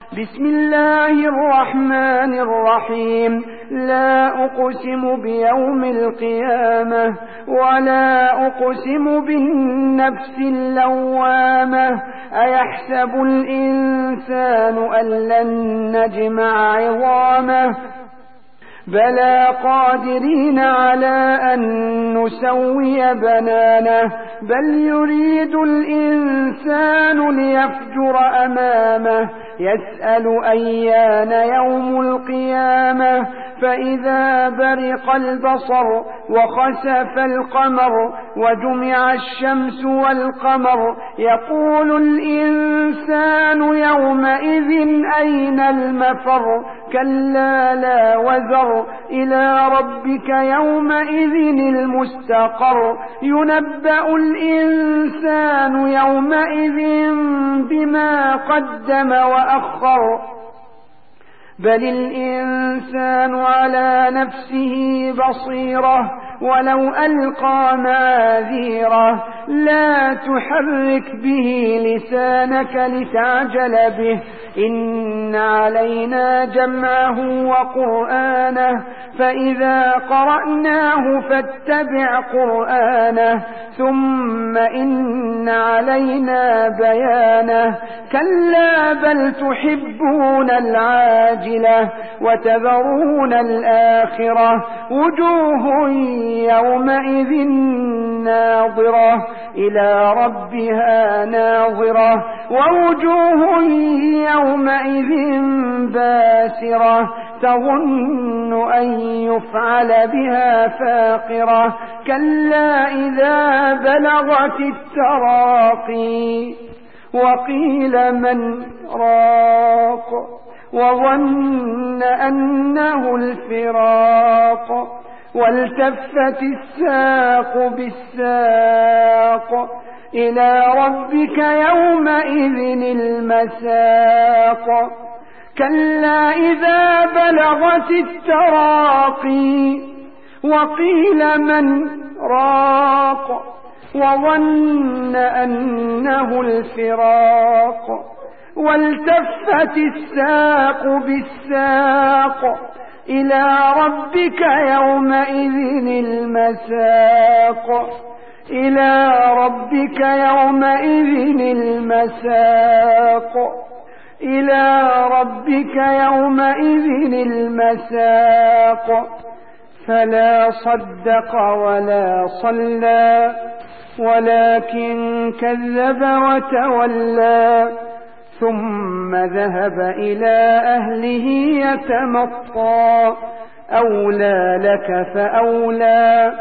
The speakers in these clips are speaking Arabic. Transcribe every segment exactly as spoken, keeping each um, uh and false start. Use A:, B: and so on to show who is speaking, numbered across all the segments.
A: بسم الله الرحمن الرحيم لا أقسم بيوم القيامة ولا أقسم بالنفس اللوامة أيحسب الإنسان أن لن نجمع عظامه بلى قادرين على أن نسوي بنانه بل يريد الإنسان ليفجر أمامه يسأل أيان يوم القيامة فإذا برق البصر وخسف القمر وجمع الشمس والقمر يقول الإنسان يومئذ أين المفر كلا لا وزر إلى ربك يومئذ المستقر ينبأ الإنسان يومئذ بما قدم وأخر بل الإنسان على نفسه بصيرة ولو ألقى معاذيره لا تحرك به لسانك لتعجل به إن علينا جمعه وقرآنه فإذا قرأناه فاتبع قرآنه ثم إن علينا بيانه كلا بل تحبون العاجلة وتذرون الآخرة وجوه يومئذ ناظرة إلى ربها ناظرة ووجوه يومئذ باسرة تظن أن يفعل بها فاقرة كلا إذا بلغت التراقي وقيل من راق وظن أنه الفراق والتفت الساق بالساق إلى ربك يومئذ المساق كلا إذا بلغت التراقي وقيل من راق وظن أنه الفراق والتفت الساق بالساق إلى ربك يومئذ المساق إلى ربك يومئذ المساق إلى ربك يومئذ المساق فلا صدق ولا صلى ولكن كذب وتولى ثم ذهب إلى أهله يتمطى أولى لك فأولى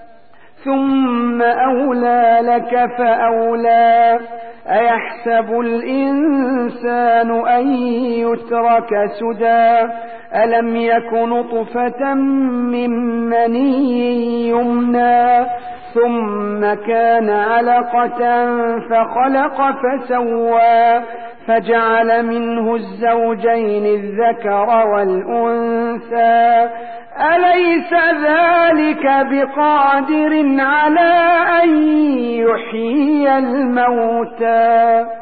A: ثم أولى لك فأولى أيحسب الإنسان أن يترك سدى ألم يك نطفة من مني يمنى ثم كان علقة فخلق فسوى فجعل منه الزوجين الذكر والأنثى أليس ذلك بقادر على أن يحيي الموتى